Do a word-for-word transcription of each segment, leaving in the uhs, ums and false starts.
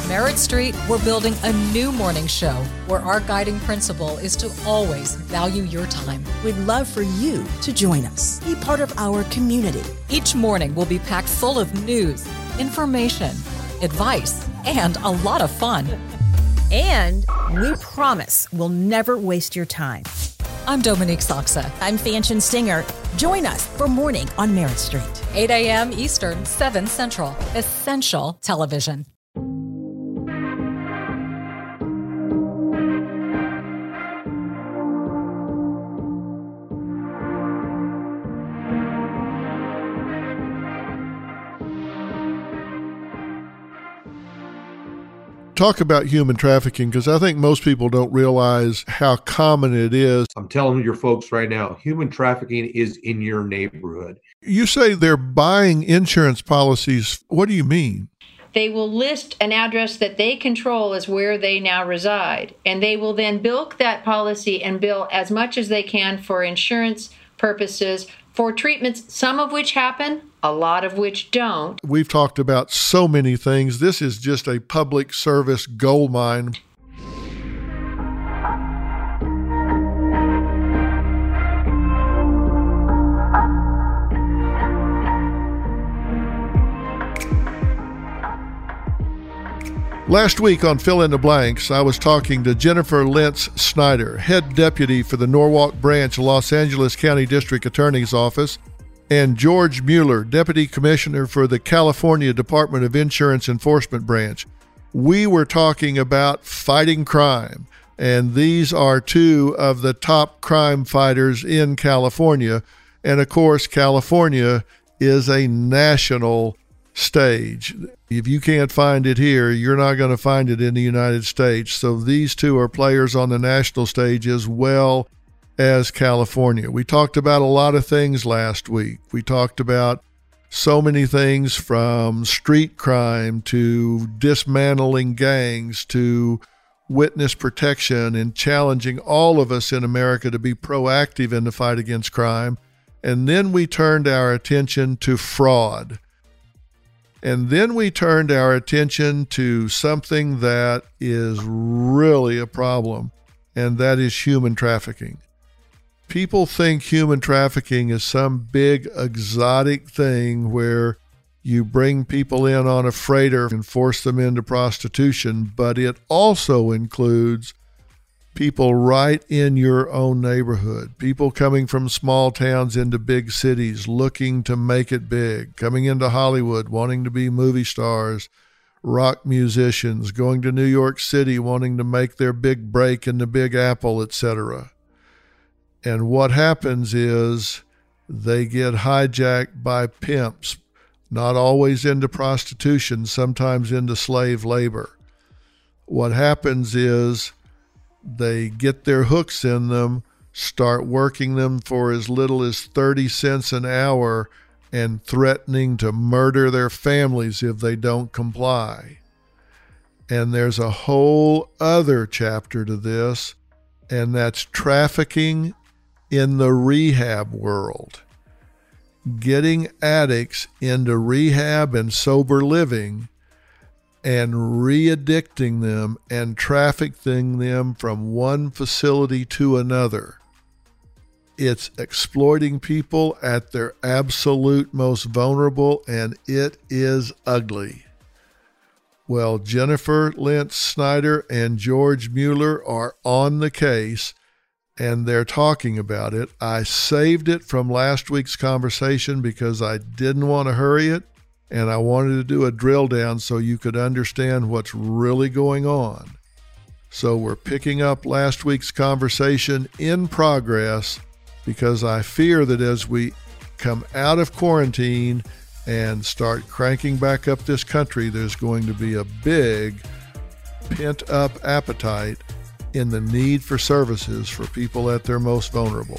Merritt Street, we're building a new morning show where our guiding principle is to always value your time. We'd love for you to join us. Be part of our community. Each morning will be packed full of news, information, advice, and a lot of fun. And we promise we'll never waste your time. I'm Dominique Soxa. I'm Fanchon Singer. Join us for Morning on Merritt Street. eight a.m. Eastern, seven Central. Essential Television. Talk about human trafficking, because I think most people don't realize how common it is. I'm telling your folks right now, human trafficking is in your neighborhood. You say they're buying insurance policies. What do you mean? They will list an address that they control as where they now reside, and they will then bilk that policy and bill as much as they can for insurance purposes, for treatments, some of which happen, a lot of which don't. We've talked about so many things. This is just a public service goldmine. Last week on Fill in the Blanks, I was talking to Jennifer Lentz Snyder, head deputy for the Norwalk branch, Los Angeles County District Attorney's Office, and George Mueller, deputy commissioner for the California Department of Insurance Enforcement branch. We were talking about fighting crime, and these are two of the top crime fighters in California. And of course, California is a national stage. If you can't find it here, you're not going to find it in the United States. So these two are players on the national stage as well as California. We talked about a lot of things last week. We talked about so many things, from street crime to dismantling gangs to witness protection, and challenging all of us in America to be proactive in the fight against crime. And then we turned our attention to fraud. And then we turned our attention to something that is really a problem, and that is human trafficking. People think human trafficking is some big exotic thing where you bring people in on a freighter and force them into prostitution, but it also includes people right in your own neighborhood, people coming from small towns into big cities looking to make it big, coming into Hollywood wanting to be movie stars, rock musicians, going to New York City wanting to make their big break in the Big Apple, et cetera. And what happens is they get hijacked by pimps, not always into prostitution, sometimes into slave labor. What happens is they get their hooks in them, start working them for as little as thirty cents an hour, and threatening to murder their families if they don't comply. And there's a whole other chapter to this, and that's trafficking in the rehab world. Getting addicts into rehab and sober living and re-addicting them and trafficking them from one facility to another. It's exploiting people at their absolute most vulnerable, and it is ugly. Well, Jennifer Lentz Snyder and George Mueller are on the case, and they're talking about it. I saved it from last week's conversation because I didn't want to hurry it, and I wanted to do a drill down so you could understand what's really going on. So we're picking up last week's conversation in progress, because I fear that as we come out of quarantine and start cranking back up this country, there's going to be a big pent-up appetite in the need for services for people at their most vulnerable.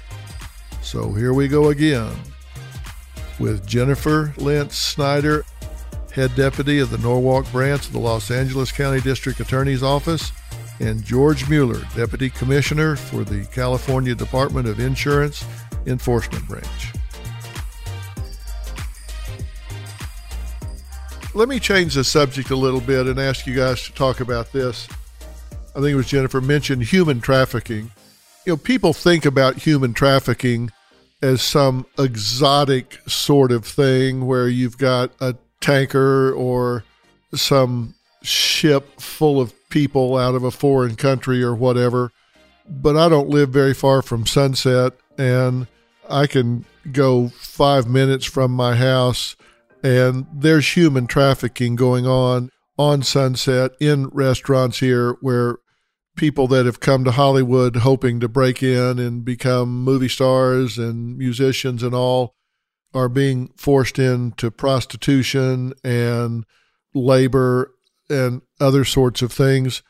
So here we go again with Jennifer Lentz Snyder, head deputy of the Norwalk branch of the Los Angeles County District Attorney's Office, and George Mueller, deputy commissioner for the California Department of Insurance Enforcement branch. let me change the subject a little bit and ask you guys to talk about this. I think it was Jennifer mentioned human trafficking. You know, people think about human trafficking as some exotic sort of thing where you've got a tanker or some ship full of people out of a foreign country or whatever. But I don't live very far from Sunset, and I can go five minutes from my house and there's human trafficking going on on Sunset in restaurants here where people that have come to Hollywood hoping to break in and become movie stars and musicians and all are being forced into prostitution and labor and other sorts of things.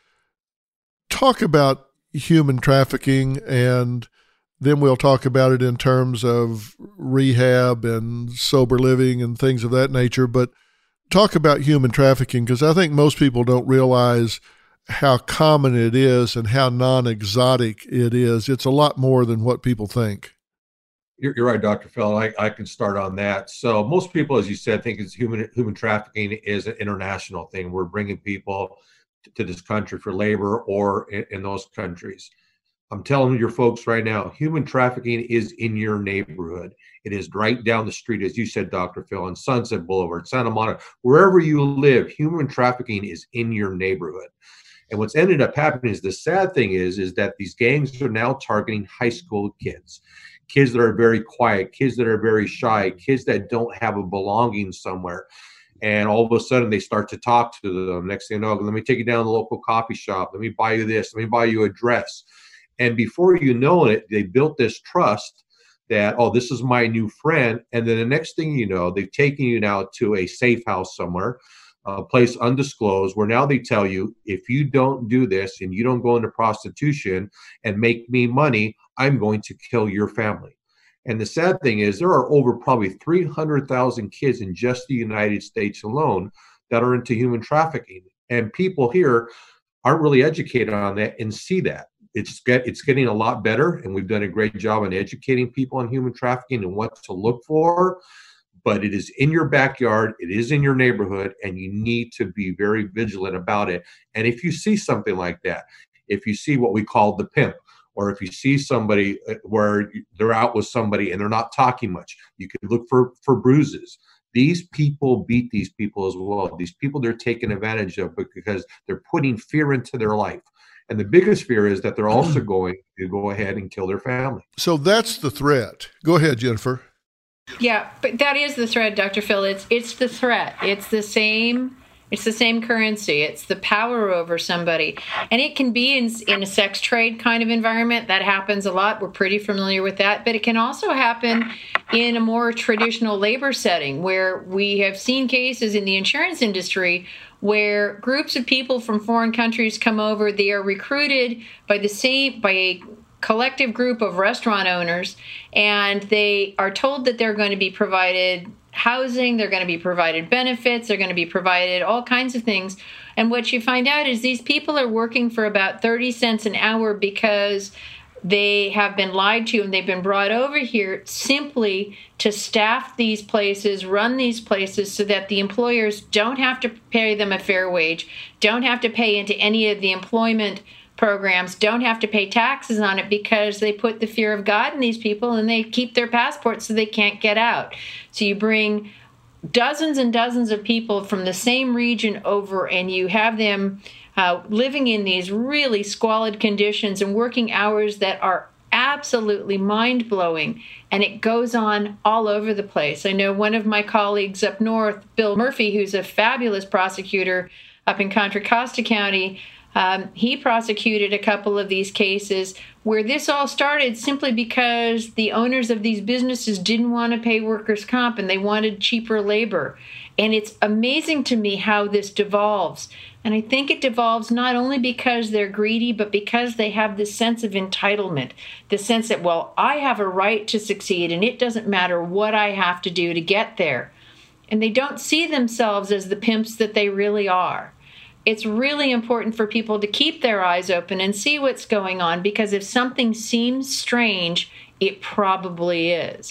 Talk about human trafficking, and then we'll talk about it in terms of rehab and sober living and things of that nature. But talk about human trafficking, because I think most people don't realize how common it is and how non-exotic it is. It's a lot more than what people think. You're, you're right, Doctor Phil. I, I can start on that. So most people, as you said, think it's human human trafficking is an international thing. We're bringing people to, to this country for labor or in, in those countries. I'm telling your folks right now, human trafficking is in your neighborhood. It is right down the street, as you said, Doctor Phil, on Sunset Boulevard, Santa Monica, wherever you live, human trafficking is in your neighborhood. And what's ended up happening is the sad thing is, is that these gangs are now targeting high school kids, kids that are very quiet, kids that are very shy, kids that don't have a belonging somewhere. And all of a sudden they start to talk to them. Next thing you know, let me take you down to the local coffee shop. Let me buy you this. Let me buy you a dress. And before you know it, they built this trust that, oh, this is my new friend. And then the next thing you know, they've taken you now to a safe house somewhere, a place undisclosed, where now they tell you, if you don't do this and you don't go into prostitution and make me money, I'm going to kill your family. And the sad thing is there are over probably three hundred thousand kids in just the United States alone that are into human trafficking. And people here aren't really educated on that and see that. It's get it's getting a lot better, and we've done a great job in educating people on human trafficking and what to look for. But it is in your backyard, it is in your neighborhood, and you need to be very vigilant about it. And if you see something like that, if you see what we call the pimp, or if you see somebody where they're out with somebody and they're not talking much, you can look for, for bruises. These people beat these people as well. These people they're taking advantage of because they're putting fear into their life. And the biggest fear is that they're also going to go ahead and kill their family. So that's the threat. Go ahead, Jennifer. Yeah, but that is the threat, Doctor Phil. It's it's the threat. It's the same. It's the same currency. It's the power over somebody. And it can be in, in a sex trade kind of environment. That happens a lot. We're pretty familiar with that. But it can also happen in a more traditional labor setting where we have seen cases in the insurance industry where groups of people from foreign countries come over. They are recruited by the same by a collective group of restaurant owners, and they are told that they're going to be provided housing, they're going to be provided benefits, they're going to be provided all kinds of things. And what you find out is these people are working for about thirty cents an hour because they have been lied to and they've been brought over here simply to staff these places, run these places so that the employers don't have to pay them a fair wage, don't have to pay into any of the employment programs, don't have to pay taxes on it because they put the fear of God in these people and they keep their passports so they can't get out. So you bring dozens and dozens of people from the same region over and you have them uh, living in these really squalid conditions and working hours that are absolutely mind-blowing, and it goes on all over the place. I know one of my colleagues up north, Bill Murphy, who's a fabulous prosecutor up in Contra Costa County, Um, he prosecuted a couple of these cases where this all started simply because the owners of these businesses didn't want to pay workers' comp and they wanted cheaper labor. And it's amazing to me how this devolves. And I think it devolves not only because they're greedy, but because they have this sense of entitlement, the sense that, well, I have a right to succeed and it doesn't matter what I have to do to get there. And they don't see themselves as the pimps that they really are. It's really important for people to keep their eyes open and see what's going on, because if something seems strange, it probably is.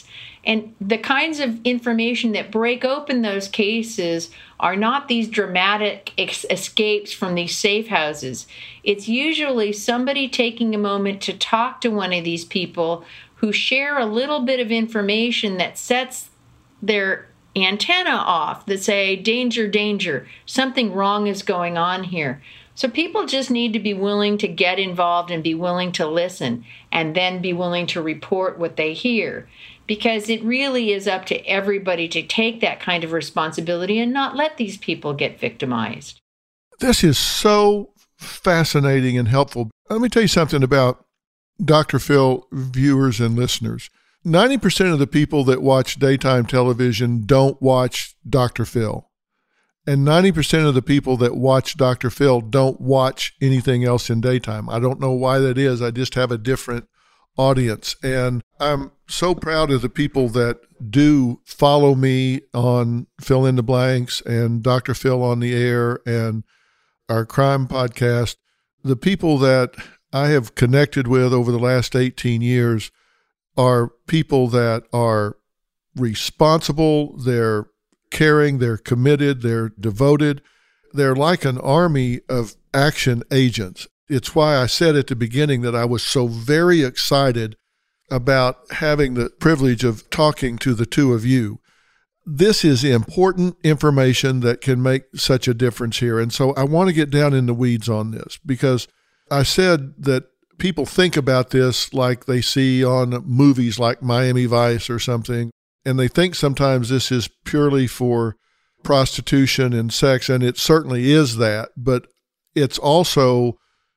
And the kinds of information that break open those cases are not these dramatic ex- escapes from these safe houses. It's usually somebody taking a moment to talk to one of these people who share a little bit of information that sets their antenna off, that say, danger, danger, something wrong is going on here. So people just need to be willing to get involved and be willing to listen, and then be willing to report what they hear. Because it really is up to everybody to take that kind of responsibility and not let these people get victimized. This is so fascinating and helpful. Let me tell you something about Doctor Phil viewers and listeners. ninety percent of the people that watch daytime television don't watch Doctor Phil. And ninety percent of the people that watch Doctor Phil don't watch anything else in daytime. I don't know why that is. I just have a different audience. And I'm so proud of the people that do follow me on Fill in the Blanks and Doctor Phil on the Air and our crime podcast. The people that I have connected with over the last eighteen years are people that are responsible, they're caring, they're committed, they're devoted. They're like an army of action agents. It's why I said at the beginning that I was so very excited about having the privilege of talking to the two of you. This is important information that can make such a difference here. And so I want to get down in the weeds on this, because I said that people think about this like they see on movies like Miami Vice or something, and they think sometimes this is purely for prostitution and sex, and it certainly is that, but it's also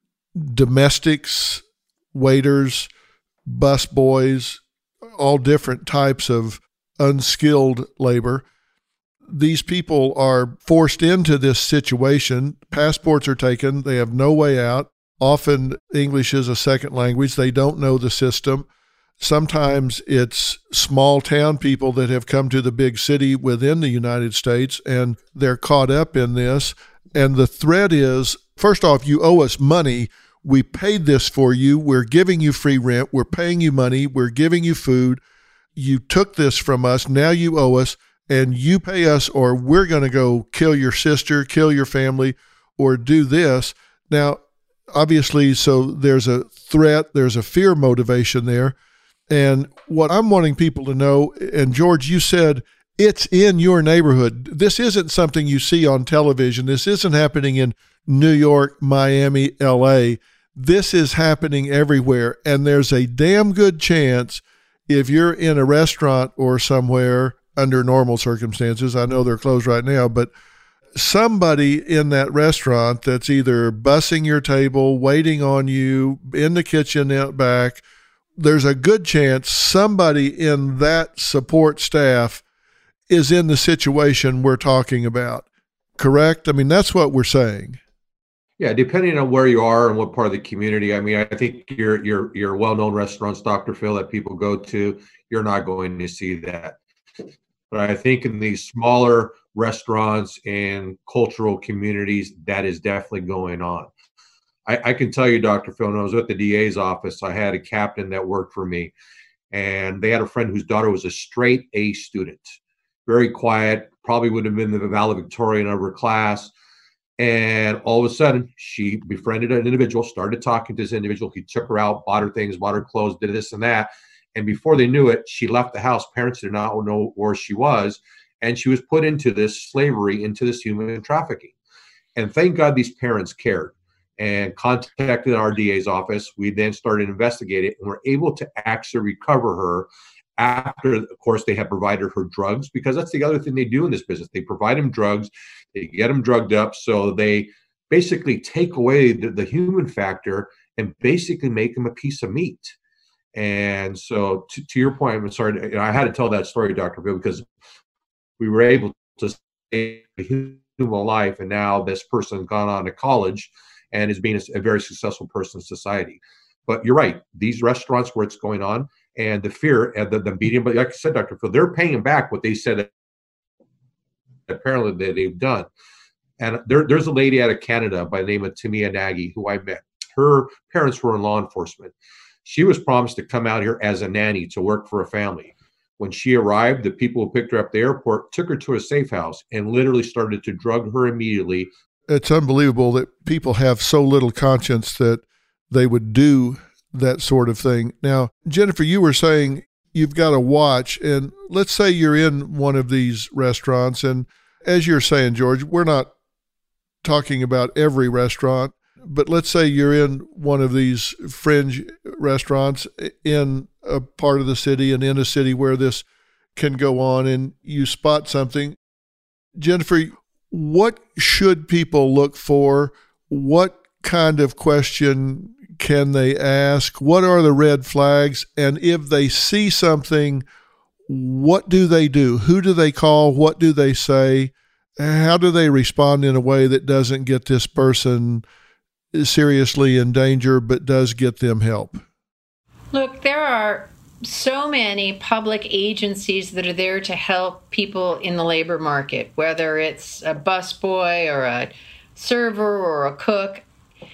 domestics, waiters, bus boys, all different types of unskilled labor. These people are forced into this situation. Passports are taken. They have no way out. Often English is a second language. They don't know the system. Sometimes it's small town people that have come to the big city within the United States, and they're caught up in this. And the threat is, first off, you owe us money. We paid this for you. We're giving you free rent. We're paying you money. We're giving you food. You took this from us. Now you owe us, and you pay us, or we're going to go kill your sister, kill your family, or do this. Now, obviously, so there's a threat, there's a fear motivation there. And what I'm wanting people to know, and George, you said it's in your neighborhood. This isn't something you see on television. This isn't happening in New York, Miami, L A. This is happening everywhere. And there's a damn good chance if you're in a restaurant or somewhere under normal circumstances, I know they're closed right now, but somebody in that restaurant that's either bussing your table, waiting on you, in the kitchen out back, there's a good chance somebody in that support staff is in the situation we're talking about. Correct? I mean, that's what we're saying. Yeah, depending on where you are and what part of the community. I mean, I think your your your well-known restaurants, Doctor Phil, that people go to, you're not going to see that. But I think in these smaller restaurants and cultural communities, that is definitely going on. I, I can tell you, Doctor Phil, when I was at the D A's office, I had a captain that worked for me, and they had a friend whose daughter was a straight A student, very quiet, probably would have been the valedictorian of her class. And all of a sudden, she befriended an individual, started talking to this individual. He took her out, bought her things, bought her clothes, did this and that. And before they knew it, she left the house. Parents did not know where she was. And she was put into this slavery, into this human trafficking. And thank God these parents cared and contacted our D A's office. We then started investigating and were able to actually recover her after, of course, they had provided her drugs, because that's the other thing they do in this business. They provide them drugs, they get them drugged up, so they basically take away the, the human factor and basically make them a piece of meat. And so to, to your point, I'm sorry, you know, I had to tell that story, Doctor Bill, because we were able to save a human life, and now this person's gone on to college and is being a, a very successful person in society. But you're right, these restaurants where it's going on, and the fear and the, the medium, but like I said, Doctor Phil, they're paying back what they said apparently that they've done. And there, there's a lady out of Canada by the name of Tamia Nagy who I met. Her parents were in law enforcement. She was promised to come out here as a nanny to work for a family. When she arrived, the people who picked her up at the airport took her to a safe house and literally started to drug her immediately. It's unbelievable that people have so little conscience that they would do that sort of thing. Now, Jennifer, you were saying you've got to watch, and let's say you're in one of these restaurants, and as you're saying, George, we're not talking about every restaurant, but let's say you're in one of these fringe restaurants in a part of the city and in a city where this can go on, and you spot something. Jennifer, what should people look for? What kind of question can they ask? What are the red flags? And if they see something, what do they do? Who do they call? What do they say? How do they respond in a way that doesn't get this person seriously in danger, but does get them help? Look, there are so many public agencies that are there to help people in the labor market, whether it's a busboy or a server or a cook.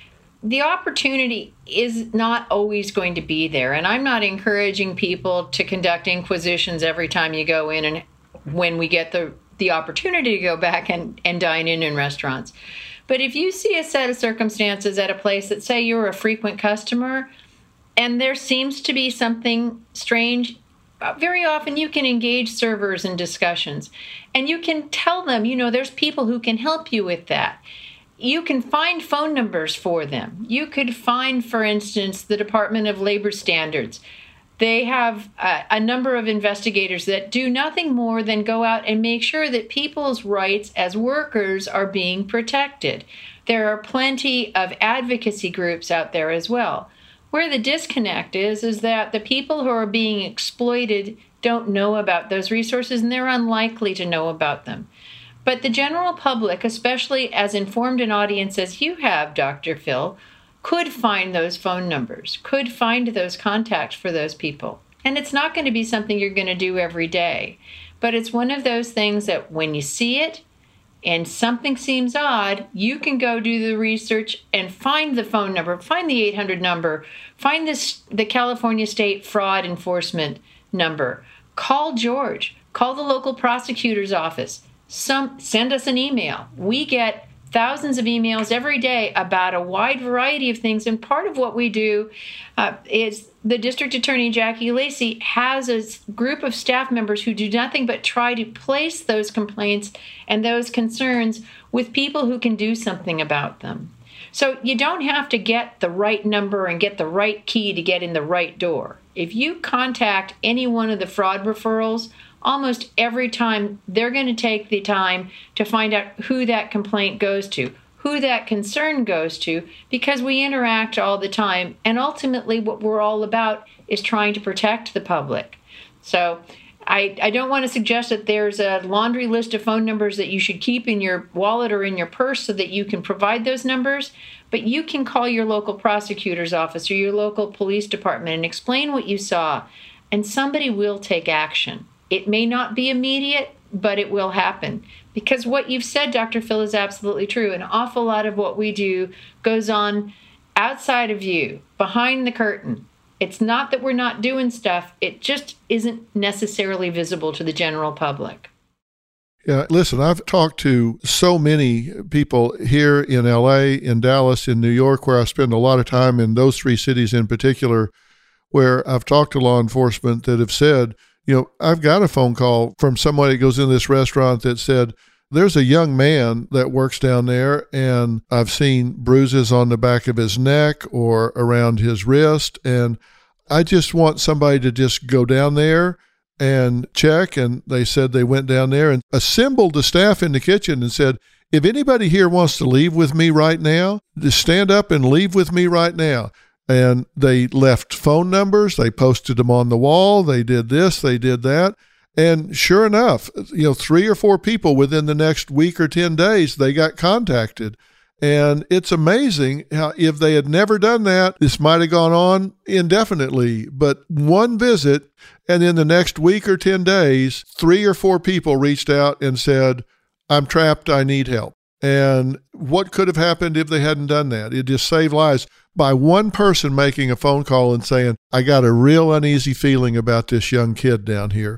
The opportunity is not always going to be there. And I'm not encouraging people to conduct inquisitions every time you go in and when we get the, the opportunity to go back and, and dine in in restaurants. But if you see a set of circumstances at a place that say you're a frequent customer and there seems to be something strange, very often you can engage servers in discussions and you can tell them, you know, there's people who can help you with that. You can find phone numbers for them. You could find, for instance, the Department of Labor Standards. They have a, a number of investigators that do nothing more than go out and make sure that people's rights as workers are being protected. There are plenty of advocacy groups out there as well. Where the disconnect is, is that the people who are being exploited don't know about those resources and they're unlikely to know about them. But the general public, especially as informed an audience as you have, Doctor Phil, could find those phone numbers, could find those contacts for those people. And it's not going to be something you're going to do every day. But it's one of those things that when you see it and something seems odd, you can go do the research and find the phone number, find the eight hundred number, find this, the California State Fraud Enforcement number. Call George, call the local prosecutor's office. Some send us an email. We get thousands of emails every day about a wide variety of things. And part of what we do uh, is the District Attorney, Jackie Lacey, has a group of staff members who do nothing but try to place those complaints and those concerns with people who can do something about them. So you don't have to get the right number and get the right key to get in the right door. If you contact any one of the fraud referrals, almost every time they're going to take the time to find out who that complaint goes to, who that concern goes to, because we interact all the time. And ultimately what we're all about is trying to protect the public. So I, I don't want to suggest that there's a laundry list of phone numbers that you should keep in your wallet or in your purse so that you can provide those numbers, but you can call your local prosecutor's office or your local police department and explain what you saw, and somebody will take action. It may not be immediate, but it will happen. Because what you've said, Doctor Phil, is absolutely true. An awful lot of what we do goes on outside of you, behind the curtain. It's not that we're not doing stuff. It just isn't necessarily visible to the general public. Yeah, listen, I've talked to so many people here in L A, in Dallas, in New York, where I spend a lot of time in those three cities in particular, where I've talked to law enforcement that have said, you know, I've got a phone call from somebody that goes in this restaurant that said, there's a young man that works down there and I've seen bruises on the back of his neck or around his wrist. And I just want somebody to just go down there and check. And they said they went down there and assembled the staff in the kitchen and said, if anybody here wants to leave with me right now, just stand up and leave with me right now. And they left phone numbers, they posted them on the wall, they did this, they did that. And sure enough, you know, three or four people within the next week or ten days, they got contacted. And it's amazing how if they had never done that, this might have gone on indefinitely. But one visit, and in the next week or ten days, three or four people reached out and said, I'm trapped, I need help. And what could have happened if they hadn't done that? It just saved lives by one person making a phone call and saying, I got a real uneasy feeling about this young kid down here.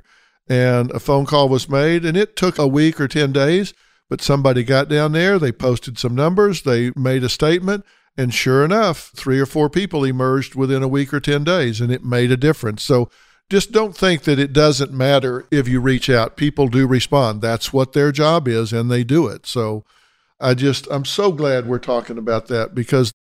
and a phone call was made, and it took a week or ten days, but somebody got down there, they posted some numbers, they made a statement, and sure enough, three or four people emerged within a week or ten days, and it made a difference. So just don't think that it doesn't matter if you reach out. People do respond. That's what their job is, and they do it. So I just, I'm so glad we're talking about that, because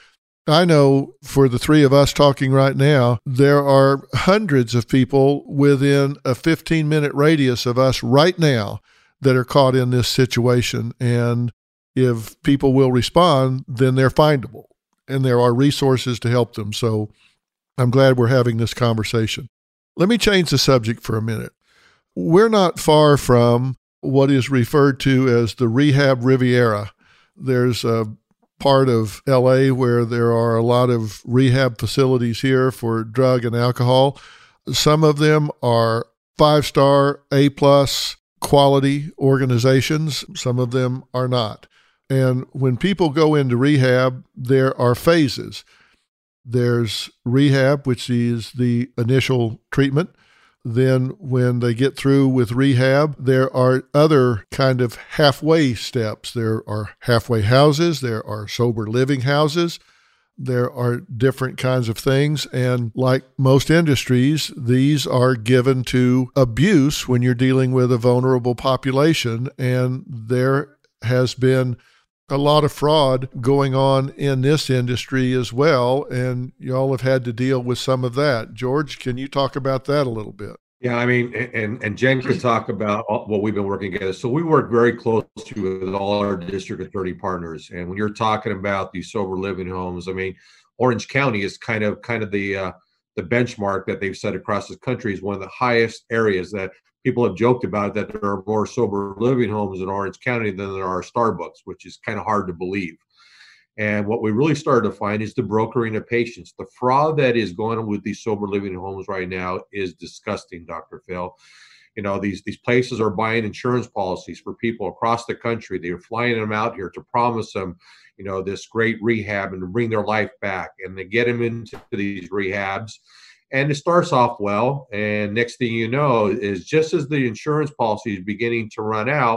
I know for the three of us talking right now, there are hundreds of people within a fifteen minute radius of us right now that are caught in this situation. And if people will respond, then they're findable, and there are resources to help them. So I'm glad we're having this conversation. Let me change the subject for a minute. We're not far from what is referred to as the Rehab Riviera. There's a part of L A where there are a lot of rehab facilities here for drug and alcohol. Some of them are five-star, A-plus quality organizations. Some of them are not. And when people go into rehab, there are phases. There's rehab, which is the initial treatment. Then when they get through with rehab, there are other kind of halfway steps. There are halfway houses. There are sober living houses. There are different kinds of things. And like most industries, these are given to abuse when you're dealing with a vulnerable population. And there has been a lot of fraud going on in this industry as well, and y'all have had to deal with some of that. George, can you talk about that a little bit? Yeah, I mean, and and Jen could talk about what we've been working together. So we work very closely with all our district attorney partners. And when you're talking about these sober living homes, I mean, Orange County is kind of kind of the uh, the benchmark that they've set across the country is one of the highest areas that people have joked about, that there are more sober living homes in Orange County than there are Starbucks, which is kind of hard to believe. And what we really started to find is the brokering of patients. The fraud that is going on with these sober living homes right now is disgusting, Doctor Phil. You know, these, these places are buying insurance policies for people across the country. They're flying them out here to promise them, you know, this great rehab and to bring their life back. And they get them into these rehabs. And it starts off well, and next thing you know is just as the insurance policy is beginning to run out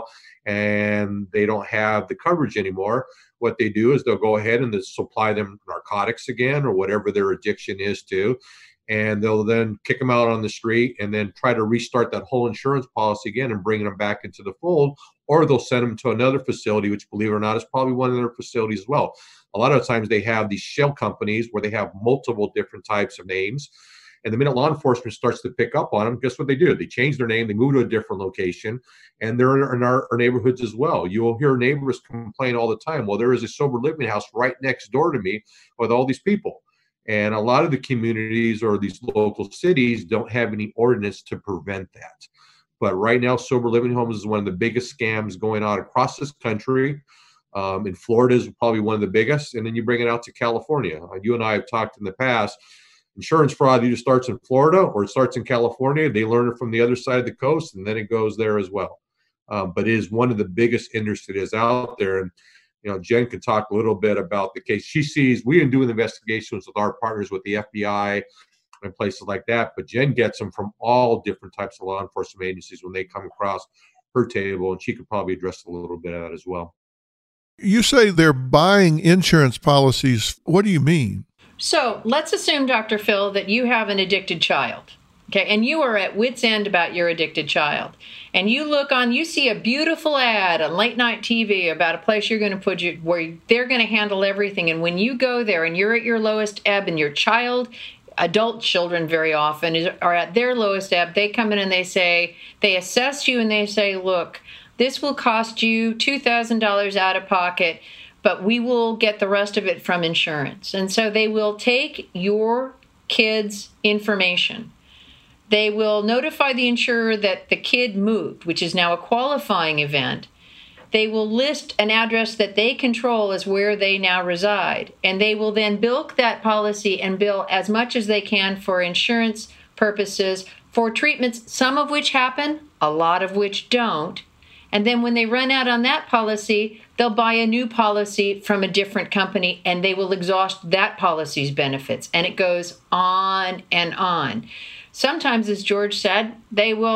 and they don't have the coverage anymore, what they do is they'll go ahead and they'll supply them narcotics again or whatever their addiction is to, and they'll then kick them out on the street and then try to restart that whole insurance policy again and bring them back into the fold, or they'll send them to another facility, which, believe it or not, is probably one of their facilities as well. A lot of times they have these shell companies where they have multiple different types of names. And the minute law enforcement starts to pick up on them, guess what they do? They change their name, they move to a different location, and they're in our, our neighborhoods as well. You will hear neighbors complain all the time, well, there is a sober living house right next door to me with all these people. And a lot of the communities or these local cities don't have any ordinance to prevent that. But right now, sober living homes is one of the biggest scams going on across this country. Um, in Florida is probably one of the biggest. And then you bring it out to California. Uh, you and I have talked in the past. Insurance fraud either starts in Florida or it starts in California. They learn it from the other side of the coast, and then it goes there as well. Um, but it is one of the biggest industries out there. And, you know, Jen can talk a little bit about the case. She sees, we didn't do investigations with our partners with the F B I and places like that, but Jen gets them from all different types of law enforcement agencies when they come across her table, and she could probably address a little bit of that as well. You say they're buying insurance policies. What do you mean? So let's assume, Doctor Phil, that you have an addicted child, okay, and you are at wit's end about your addicted child. And you look on, you see a beautiful ad on late night T V about a place you're going to put you, where they're going to handle everything. And when you go there and you're at your lowest ebb, and your child, adult children very often is, are at their lowest ebb, they come in and they say, they assess you and they say, look, this will cost you two thousand dollars out of pocket, but we will get the rest of it from insurance. And so they will take your kid's information. They will notify the insurer that the kid moved, which is now a qualifying event. They will list an address that they control as where they now reside. And they will then bilk that policy and bill as much as they can for insurance purposes, for treatments, some of which happen, a lot of which don't. And then when they run out on that policy, they'll buy a new policy from a different company, and they will exhaust that policy's benefits. And it goes on and on. Sometimes, as George said, they will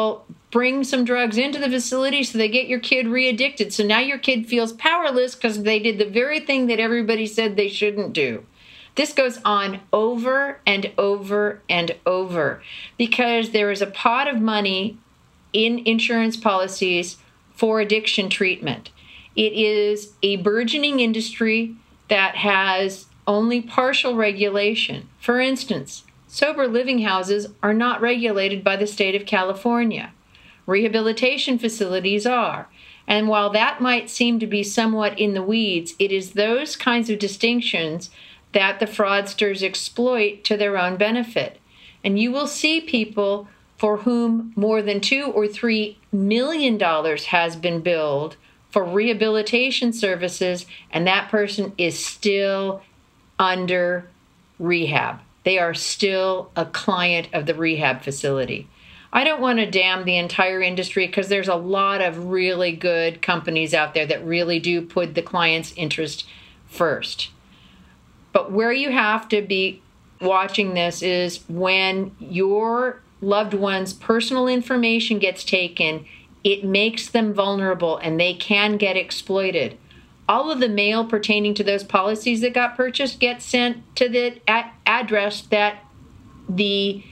bring some drugs into the facility so they get your kid re-addicted. So now your kid feels powerless because they did the very thing that everybody said they shouldn't do. This goes on over and over and over because there is a pot of money in insurance policies for addiction treatment. It is a burgeoning industry that has only partial regulation. For instance, sober living houses are not regulated by the state of California. Rehabilitation facilities are. And while that might seem to be somewhat in the weeds, it is those kinds of distinctions that the fraudsters exploit to their own benefit. And you will see people for whom more than two or three million dollars has been billed for rehabilitation services, and that person is still under rehab. They are still a client of the rehab facility. I don't want to damn the entire industry because there's a lot of really good companies out there that really do put the client's interest first. But where you have to be watching this is when your loved one's personal information gets taken, it makes them vulnerable and they can get exploited. All of the mail pertaining to those policies that got purchased gets sent to the a- address that the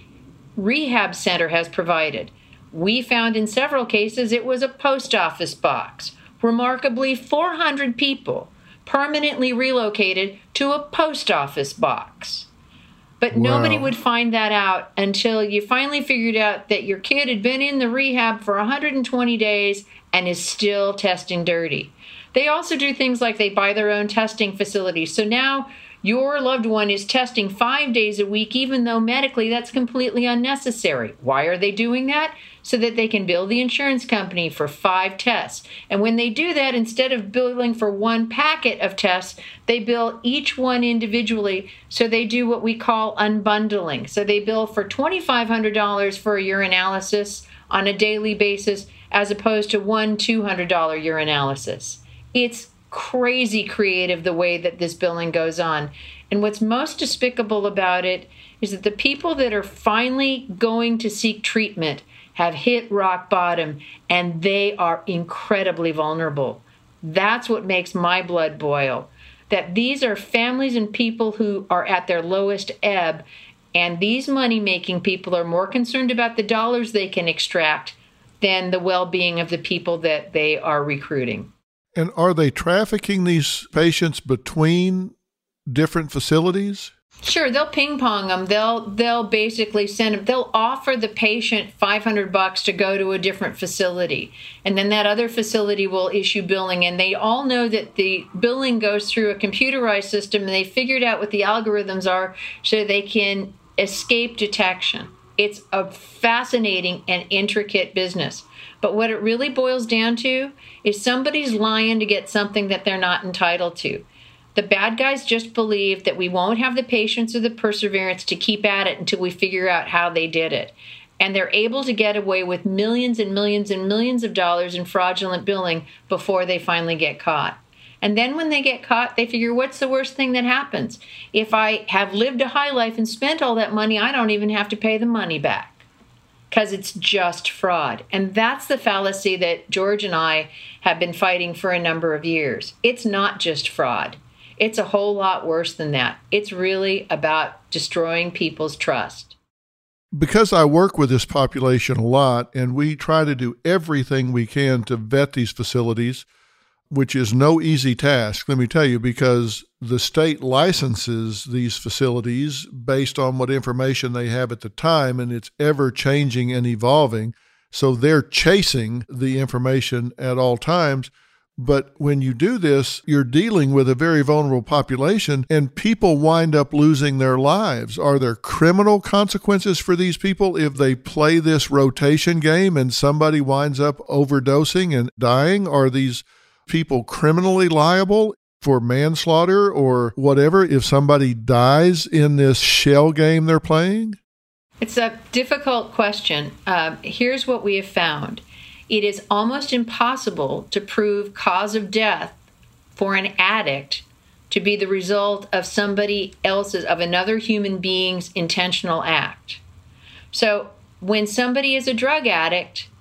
rehab center has provided. We found in several cases it was a post office box. Remarkably, four hundred people permanently relocated to a post office box. But wow. Nobody would find that out until you finally figured out that your kid had been in the rehab for one hundred twenty days and is still testing dirty. They also do things like they buy their own testing facilities. So now your loved one is testing five days a week, even though medically that's completely unnecessary. Why are they doing that? So that they can bill the insurance company for five tests. And when they do that, instead of billing for one packet of tests, they bill each one individually. So they do what we call unbundling. So they bill for twenty-five hundred dollars for a urinalysis on a daily basis, as opposed to one two hundred dollars urinalysis. It's crazy creative the way that this billing goes on. And what's most despicable about it is that the people that are finally going to seek treatment have hit rock bottom and they are incredibly vulnerable. That's what makes my blood boil. That these are families and people who are at their lowest ebb, and these money-making people are more concerned about the dollars they can extract than the well-being of the people that they are recruiting. And are they trafficking these patients between different facilities? Sure, they'll ping pong them. They'll they'll basically send them. They'll offer the patient five hundred bucks to go to a different facility, and then that other facility will issue billing. And they all know that the billing goes through a computerized system, and they figured out what the algorithms are so they can escape detection. It's a fascinating and intricate business. But what it really boils down to is somebody's lying to get something that they're not entitled to. The bad guys just believe that we won't have the patience or the perseverance to keep at it until we figure out how they did it. And they're able to get away with millions and millions and millions of dollars in fraudulent billing before they finally get caught. And then when they get caught, they figure, what's the worst thing that happens? If I have lived a high life and spent all that money, I don't even have to pay the money back, because it's just fraud. And that's the fallacy that George and I have been fighting for a number of years. It's not just fraud. It's a whole lot worse than that. It's really about destroying people's trust. Because I work with this population a lot, and we try to do everything we can to vet these facilities, which is no easy task, let me tell you, because the state licenses these facilities based on what information they have at the time, and it's ever changing and evolving. So they're chasing the information at all times. But when you do this, you're dealing with a very vulnerable population, and people wind up losing their lives. Are there criminal consequences for these people if they play this rotation game and somebody winds up overdosing and dying? Are these people criminally liable for manslaughter or whatever if somebody dies in this shell game they're playing? It's a difficult question. Uh, here's what we have found. It is almost impossible to prove cause of death for an addict to be the result of somebody else's, of another human being's intentional act. So when somebody is a drug addict,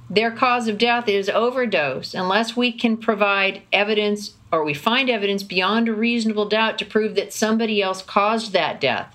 their cause of death is overdose, unless we can provide evidence or we find evidence beyond a reasonable doubt to prove that somebody else caused that death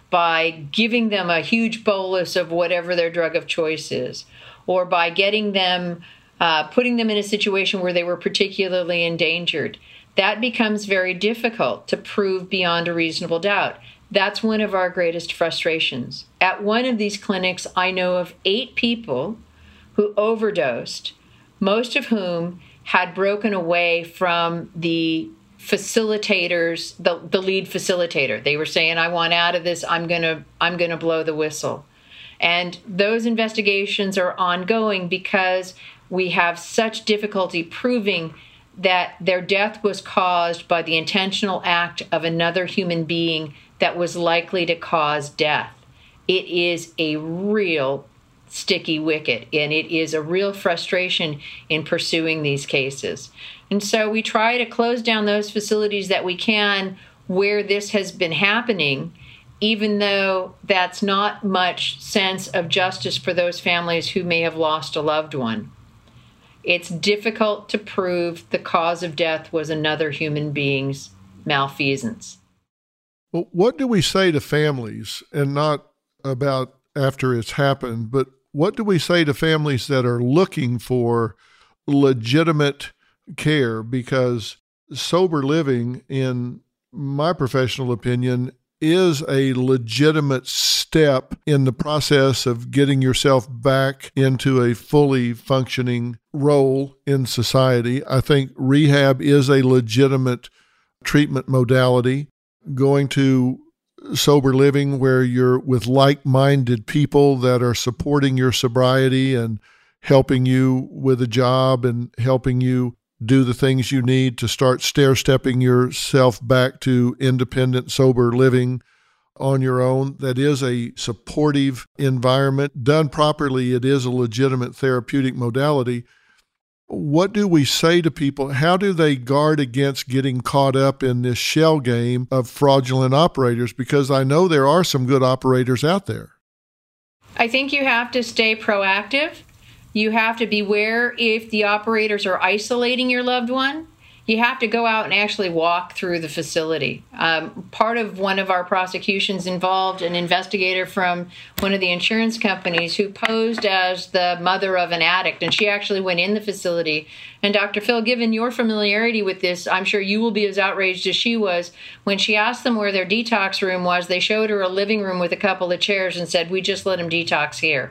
by giving them a huge bolus of whatever their drug of choice is, or by getting them, uh, putting them in a situation where they were particularly endangered, that becomes very difficult to prove beyond a reasonable doubt. That's one of our greatest frustrations. At one of these clinics, I know of eight people who overdosed, most of whom had broken away from the facilitators, the, the lead facilitator. They were saying, I want out of this, I'm gonna, I'm gonna blow the whistle. And those investigations are ongoing because we have such difficulty proving that their death was caused by the intentional act of another human being that was likely to cause death. It is a real sticky wicket, and it is a real frustration in pursuing these cases. And so we try to close down those facilities that we can where this has been happening, even though that's not much sense of justice for those families who may have lost a loved one. It's difficult to prove the cause of death was another human being's malfeasance. Well, what do we say to families, and not about after it's happened, but what do we say to families that are looking for legitimate care? Because sober living, in my professional opinion, is a legitimate step in the process of getting yourself back into a fully functioning role in society. I think rehab is a legitimate treatment modality. Going to sober living where you're with like-minded people that are supporting your sobriety and helping you with a job and helping you do the things you need to start stair-stepping yourself back to independent, sober living on your own. That is a supportive environment. Done properly, it is a legitimate therapeutic modality. What do we say to people? How do they guard against getting caught up in this shell game of fraudulent operators? Because I know there are some good operators out there. I think you have to stay proactive. You have to beware if the operators are isolating your loved one. You have to go out and actually walk through the facility. Um, part of one of our prosecutions involved an investigator from one of the insurance companies who posed as the mother of an addict, and she actually went in the facility. And Doctor Phil, given your familiarity with this, I'm sure you will be as outraged as she was. When she asked them where their detox room was, they showed her a living room with a couple of chairs and said, "We just let them detox here."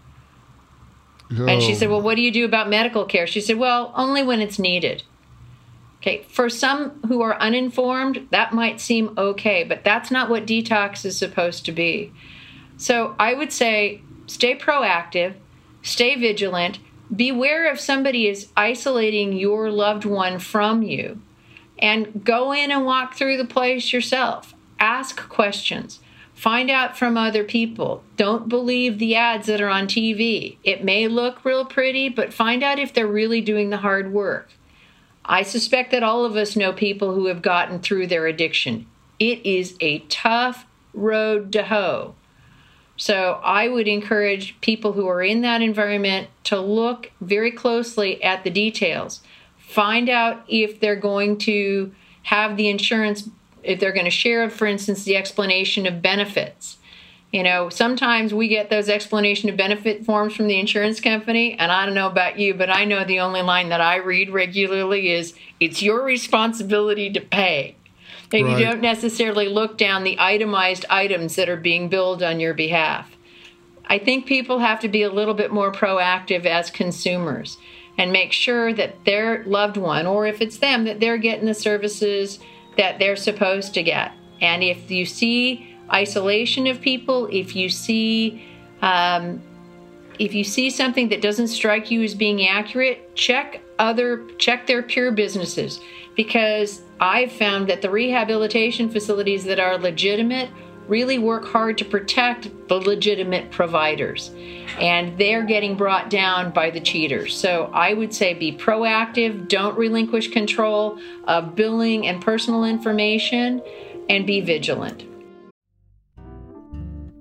Oh. And she said, "Well, what do you do about medical care?" She said, "Well, only when it's needed." Okay, for some who are uninformed, that might seem okay, but that's not what detox is supposed to be. So I would say stay proactive, stay vigilant, beware if somebody is isolating your loved one from you, and go in and walk through the place yourself. Ask questions. Find out from other people. Don't believe the ads that are on T V. It may look real pretty, but find out if they're really doing the hard work. I suspect that all of us know people who have gotten through their addiction. It is a tough road to hoe. So I would encourage people who are in that environment to look very closely at the details. Find out if they're going to have the insurance, if they're going to share, for instance, the explanation of benefits. You know, sometimes we get those explanation of benefit forms from the insurance company, and I don't know about you, but I know the only line that I read regularly is, "It's your responsibility to pay." And right. You don't necessarily look down the itemized items that are being billed on your behalf. I think people have to be a little bit more proactive as consumers and make sure that their loved one, or if it's them, that they're getting the services that they're supposed to get. And if you see isolation of people, if you see um, if you see something that doesn't strike you as being accurate, check other check their peer businesses, because I've found that the rehabilitation facilities that are legitimate really work hard to protect the legitimate providers, and they're getting brought down by the cheaters. So I would say be proactive, don't relinquish control of billing and personal information, and be vigilant.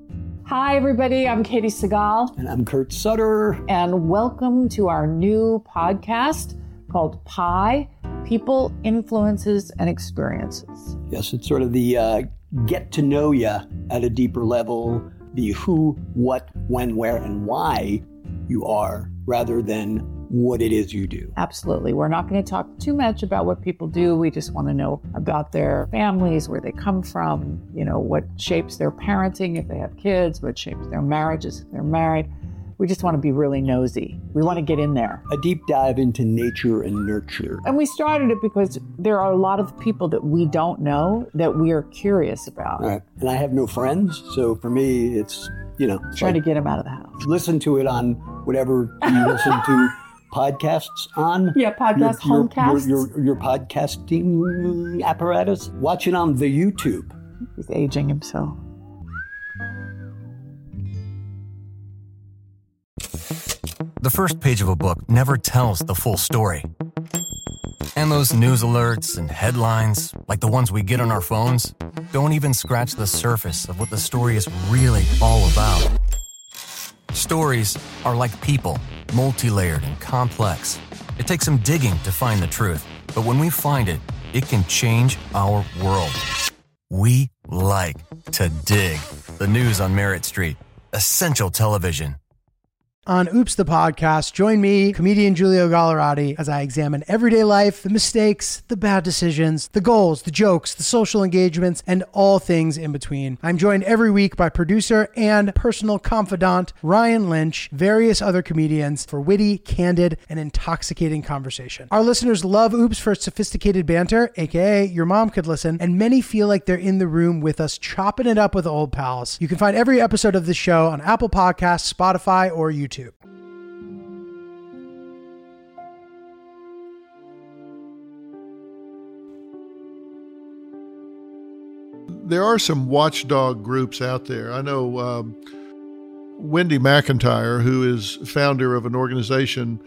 Hi, everybody. I'm Katie Segal. And I'm Kurt Sutter. And welcome to our new podcast called Pi, People, Influences, and Experiences. Yes, it's sort of the uh, get to know you at a deeper level, the who, what, when, where, and why you are, rather than what it is you do. Absolutely. We're not going to talk too much about what people do. We just want to know about their families, where they come from, you know, what shapes their parenting if they have kids, what shapes their marriages if they're married. We just want to be really nosy. We want to get in there. A deep dive into nature and nurture. And we started it because there are a lot of people that we don't know that we are curious about. Right. And I have no friends, so for me, it's, you know. Trying like, to get them out of the house. Listen to it on whatever you listen to podcasts on. Yeah, podcast, your, homecasts. Your, your, your podcasting apparatus. Watch it on the YouTube. He's aging himself. The first page of a book never tells the full story. And those news alerts and headlines, like the ones we get on our phones, don't even scratch the surface of what the story is really all about. Stories are like people, multi-layered and complex. It takes some digging to find the truth, but when we find it, it can change our world. We like to dig. The news on Merritt Street. Essential television. On Oops, the podcast, join me, comedian Giulio Gallerati, as I examine everyday life, the mistakes, the bad decisions, the goals, the jokes, the social engagements, and all things in between. I'm joined every week by producer and personal confidant Ryan Lynch, various other comedians for witty, candid, and intoxicating conversation. Our listeners love Oops for its sophisticated banter, aka your mom could listen, and many feel like they're in the room with us chopping it up with old pals. You can find every episode of this show on Apple Podcasts, Spotify, or YouTube. There are some watchdog groups out there. I know um, Wendy McIntyre, who is founder of an organization,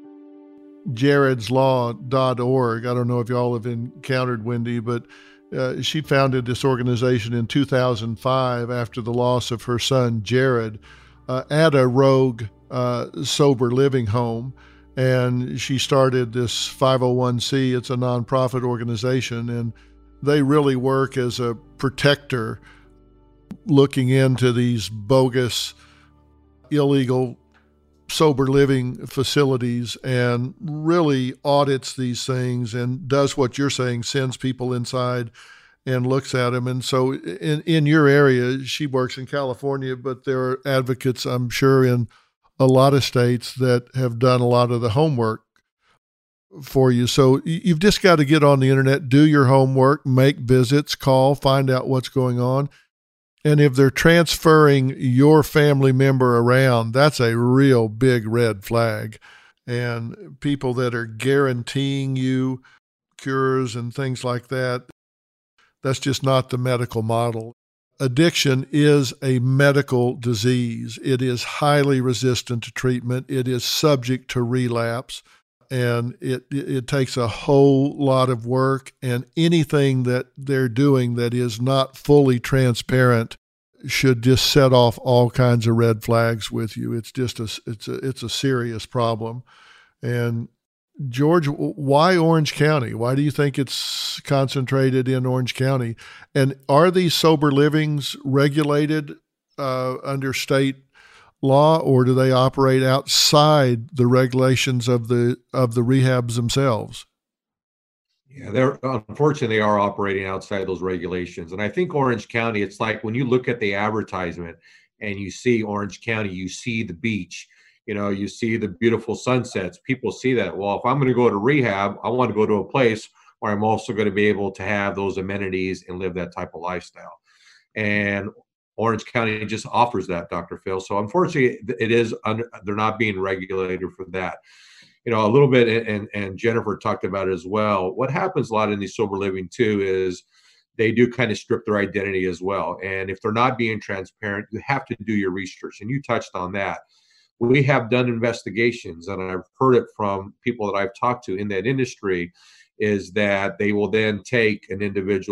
jared's law dot org. I don't know if y'all have encountered Wendy, but uh, she founded this organization in two thousand five after the loss of her son, Jared, uh, at a rogue uh, sober living home. And she started this five oh one c. It's a nonprofit organization, and they really work as a protector looking into these bogus, illegal, sober living facilities and really audits these things and does what you're saying, sends people inside and looks at them. And so in, in your area, she works in California, but there are advocates, I'm sure, in a lot of states that have done a lot of the homework for you. So you've just got to get on the internet, do your homework, make visits, call, find out what's going on. And if they're transferring your family member around, that's a real big red flag. And people that are guaranteeing you cures and things like that, that's just not the medical model. Addiction is a medical disease. It is highly resistant to treatment. It is subject to relapse. And it, it takes a whole lot of work, and anything that they're doing that is not fully transparent should just set off all kinds of red flags with you. It's just a, it's a, it's a serious problem. And George, why Orange County? Why do you think it's concentrated in Orange County? And are these sober livings regulated uh, under state law, or do they operate outside the regulations of the of the rehabs themselves? Yeah, they're unfortunately they are operating outside those regulations. And I think Orange County, it's like when you look at the advertisement and you see Orange County, you see the beach, you know, you see the beautiful sunsets. People see that. Well, if I'm going to go to rehab, I want to go to a place where I'm also going to be able to have those amenities and live that type of lifestyle. And Orange County just offers that, Doctor Phil. So unfortunately, it is under, they're not being regulated for that. You know, a little bit, and, and Jennifer talked about it as well. What happens a lot in these sober living too is they do kind of strip their identity as well. And if they're not being transparent, you have to do your research. And you touched on that. We have done investigations, and I've heard it from people that I've talked to in that industry, is that they will then take an individual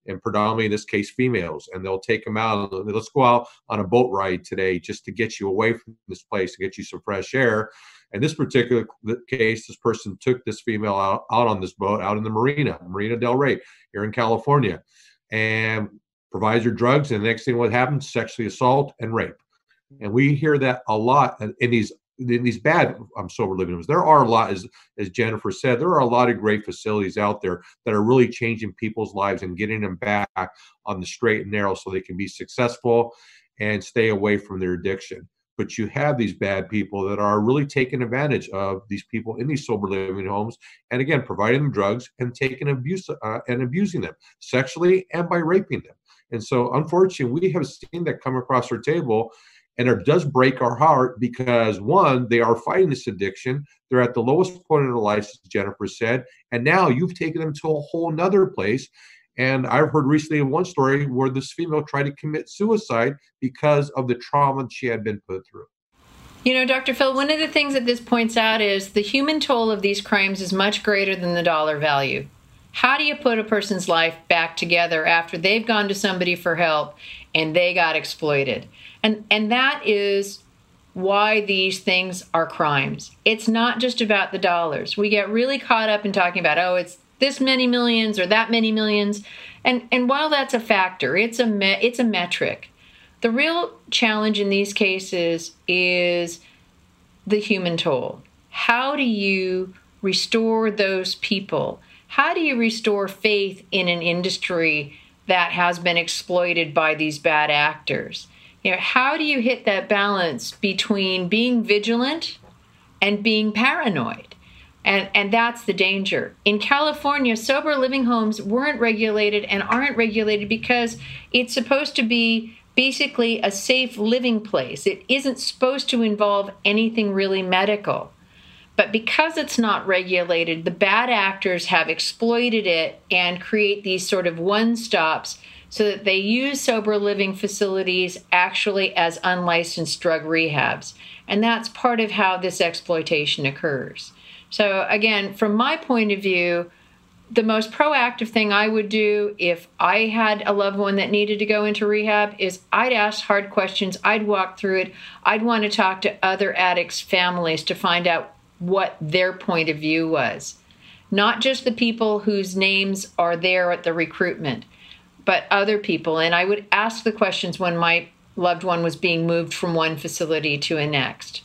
and predominantly in this case, females, and they'll take them out. Let's go out on a boat ride today just to get you away from this place, to get you some fresh air. In this particular case, this person took this female out, out on this boat, out in the marina, Marina del Rey, here in California, and provides her drugs. And the next thing what happens, sexually assault and rape. And we hear that a lot in these in these bad um, sober living homes. There are a lot, as, as Jennifer said, there are a lot of great facilities out there that are really changing people's lives and getting them back on the straight and narrow so they can be successful and stay away from their addiction. But you have these bad people that are really taking advantage of these people in these sober living homes, and again, providing them drugs and taking abuse uh, and abusing them sexually and by raping them. And so, unfortunately, we have seen that come across our table, and it does break our heart because, one, they are fighting this addiction. They're at the lowest point in their life, as Jennifer said, and now you've taken them to a whole nother place. And I've heard recently in one story where this female tried to commit suicide because of the trauma she had been put through. You know, Doctor Phil, one of the things that this points out is the human toll of these crimes is much greater than the dollar value. How do you put a person's life back together after they've gone to somebody for help and they got exploited? And and that is why these things are crimes. It's not just about the dollars. We get really caught up in talking about, oh, it's this many millions or that many millions. And and while that's a factor, it's a me- it's a metric. The real challenge in these cases is the human toll. How do you restore those people? How do you restore faith in an industry that has been exploited by these bad actors? You know, how do you hit that balance between being vigilant and being paranoid? And and that's the danger. In California, sober living homes weren't regulated and aren't regulated because it's supposed to be basically a safe living place. It isn't supposed to involve anything really medical. But because it's not regulated, the bad actors have exploited it and create these sort of one-stops so that they use sober living facilities actually as unlicensed drug rehabs. And that's part of how this exploitation occurs. So again, from my point of view, the most proactive thing I would do if I had a loved one that needed to go into rehab is I'd ask hard questions. I'd walk through it. I'd want to talk to other addicts' families to find out what their point of view was. Not just the people whose names are there at the recruitment, but other people. And I would ask the questions when my loved one was being moved from one facility to a next.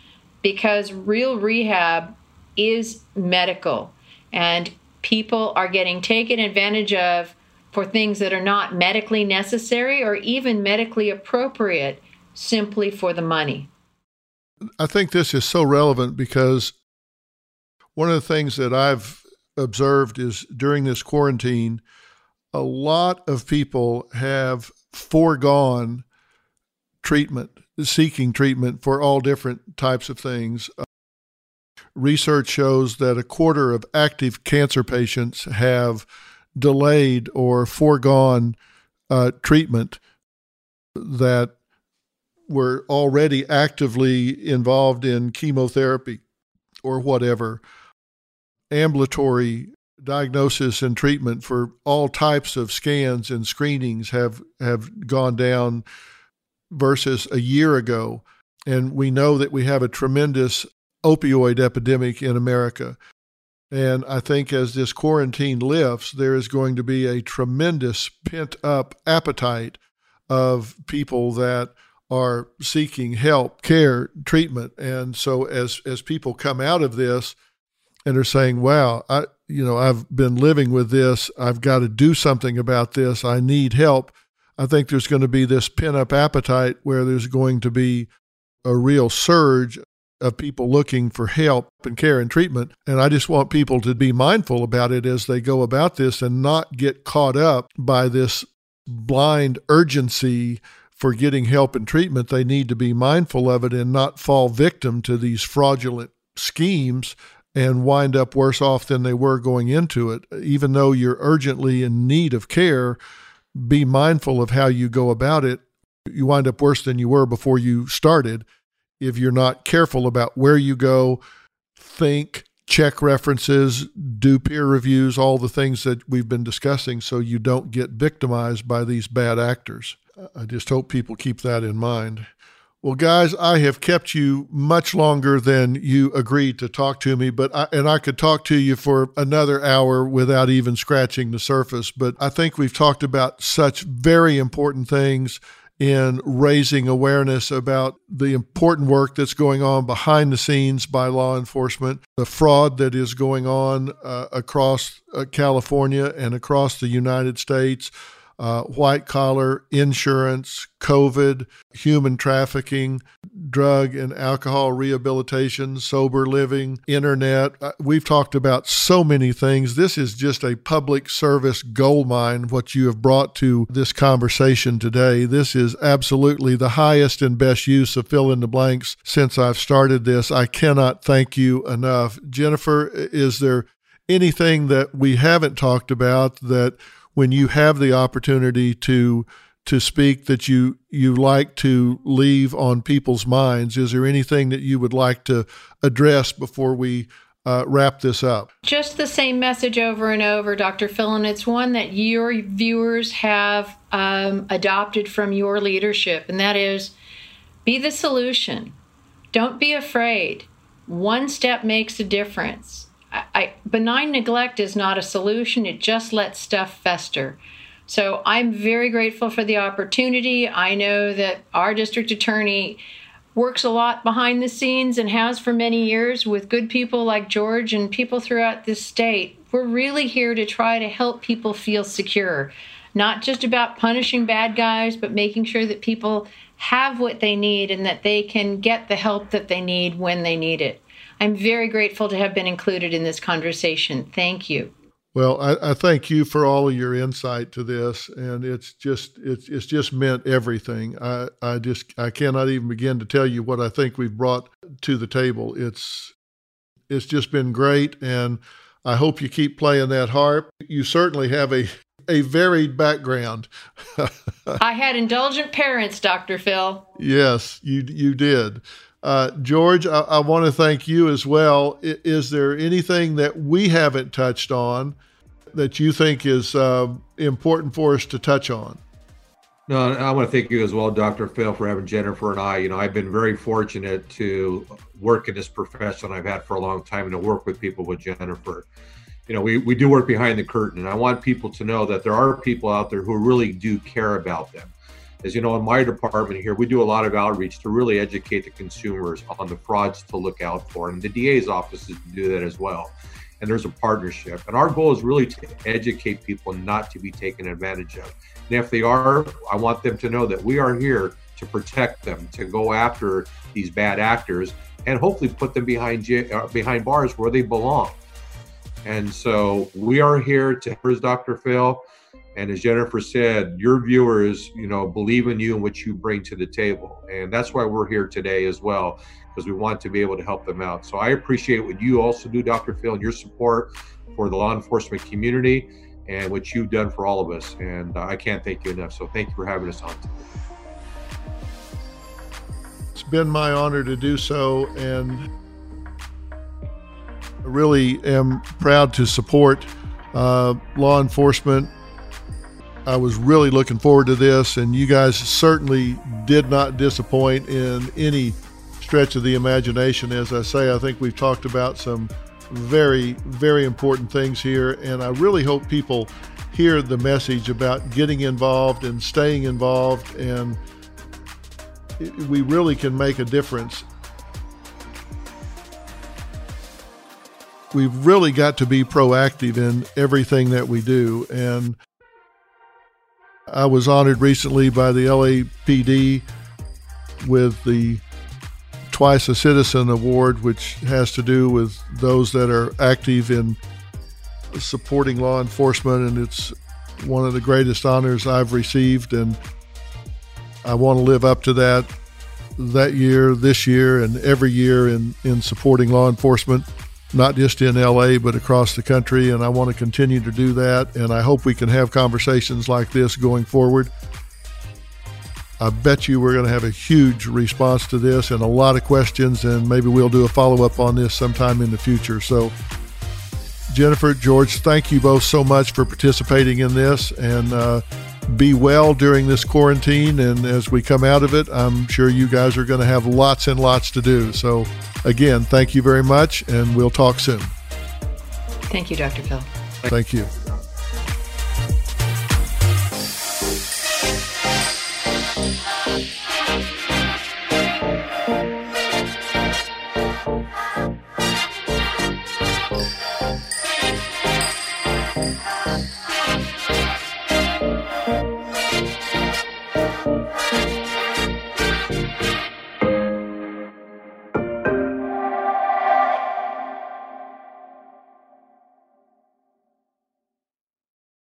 Because real rehab is medical, and people are getting taken advantage of for things that are not medically necessary or even medically appropriate simply for the money. I think this is so relevant because one of the things that I've observed is during this quarantine, a lot of people have foregone treatment, seeking treatment for all different types of things. Uh, research shows that a quarter of active cancer patients have delayed or foregone uh, treatment that were already actively involved in chemotherapy or whatever. Ambulatory diagnosis and treatment for all types of scans and screenings have, have gone down versus a year ago. And we know that we have a tremendous opioid epidemic in America. And I think as this quarantine lifts, there is going to be a tremendous pent-up appetite of people that are seeking help, care, treatment. And so as as people come out of this and are saying, wow, I you know, I've been living with this, I've got to do something about this, I need help, I think there's going to be this pent-up appetite where there's going to be a real surge of people looking for help and care and treatment. And I just want people to be mindful about it as they go about this and not get caught up by this blind urgency for getting help and treatment. They need to be mindful of it and not fall victim to these fraudulent schemes and wind up worse off than they were going into it. Even though you're urgently in need of care, be mindful of how you go about it. You wind up worse than you were before you started if you're not careful about where you go, think check references, do peer reviews, all the things that we've been discussing so you don't get victimized by these bad actors. I just hope people keep that in mind. Well, guys, I have kept you much longer than you agreed to talk to me, but I, and I could talk to you for another hour without even scratching the surface. But I think we've talked about such very important things in raising awareness about the important work that's going on behind the scenes by law enforcement, the fraud that is going on uh, across uh, California and across the United States, uh, white-collar insurance, COVID, human trafficking, drug and alcohol rehabilitation, sober living, internet. Uh, we've talked about so many things. This is just a public service goldmine, what you have brought to this conversation today. This is absolutely the highest and best use of fill in the blanks since I've started this. I cannot thank you enough. Jennifer, is there anything that we haven't talked about that when you have the opportunity to to speak that you you like to leave on people's minds? Is there anything that you would like to address before we uh, wrap this up? Just the same message over and over, Doctor Phil, and it's one that your viewers have um, adopted from your leadership, and that is, be the solution. Don't be afraid. One step makes a difference. I, I, benign neglect is not a solution. It just lets stuff fester. So I'm very grateful for the opportunity. I know that our district attorney works a lot behind the scenes and has for many years with good people like George and people throughout this state. We're really here to try to help people feel secure, not just about punishing bad guys, but making sure that people have what they need and that they can get the help that they need when they need it. I'm very grateful to have been included in this conversation. Thank you. Well, I, I thank you for all of your insight to this, and it's just it's it's just meant everything. I, I just I cannot even begin to tell you what I think we've brought to the table. It's it's just been great, and I hope you keep playing that harp. You certainly have a a varied background. I had indulgent parents, Doctor Phil. Yes, you you did. Uh, George, I, I want to thank you as well. I, is there anything that we haven't touched on that you think is uh, important for us to touch on? No, I want to thank you as well, Doctor Phil, for having Jennifer and I. You know, I've been very fortunate to work in this profession I've had for a long time and to work with people with Jennifer. You know, we, we do work behind the curtain, and I want people to know that there are people out there who really do care about them. As you know, in my department here, we do a lot of outreach to really educate the consumers on the frauds to look out for. And the D A's offices do that as well. And there's a partnership. And our goal is really to educate people not to be taken advantage of. And if they are, I want them to know that we are here to protect them, to go after these bad actors, and hopefully put them behind uh, behind bars where they belong. And so we are here to, here's Doctor Phil. And as Jennifer said, your viewers, you know, believe in you and what you bring to the table. And that's why we're here today as well, because we want to be able to help them out. So I appreciate what you also do, Doctor Phil, and your support for the law enforcement community and what you've done for all of us. And uh, I can't thank you enough. So thank you for having us on today. It's been my honor to do so, and I really am proud to support uh, law enforcement. I was really looking forward to this, and you guys certainly did not disappoint in any stretch of the imagination. As I say, I think we've talked about some very, very important things here, and I really hope people hear the message about getting involved and staying involved, and we really can make a difference. We've really got to be proactive in everything that we do, and I was honored recently by the L A P D with the Twice a Citizen Award, which has to do with those that are active in supporting law enforcement, and it's one of the greatest honors I've received, and I want to live up to that that year, this year, and every year in, in supporting law enforcement, not just in L A, but across the country. And I want to continue to do that. And I hope we can have conversations like this going forward. I bet you we're going to have a huge response to this and a lot of questions, and maybe we'll do a follow-up on this sometime in the future. So, Jennifer, George, thank you both so much for participating in this, and uh, be well during this quarantine. And as we come out of it, I'm sure you guys are going to have lots and lots to do. So, again, thank you very much, and we'll talk soon. Thank you, Doctor Phil. Thank you. Thank you.